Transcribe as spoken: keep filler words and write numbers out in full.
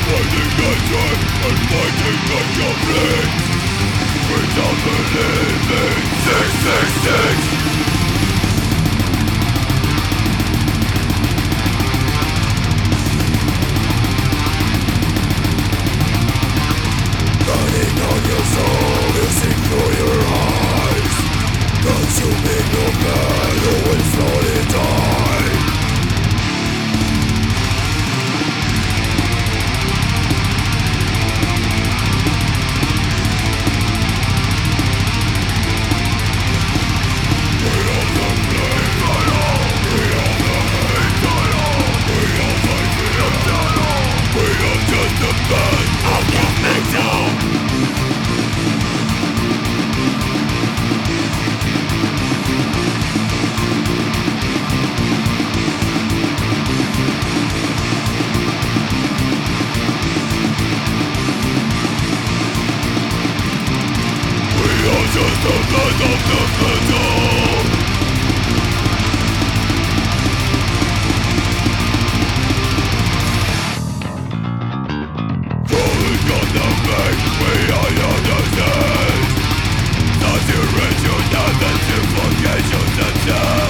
Fighting hatred and fighting conflict without believing. Six six six. Burning on your soul, piercing through your eyes, consuming no man who will slowly die. Just the blood of the metal. Calling on the bank, we are understand. Saturation and the suffocation that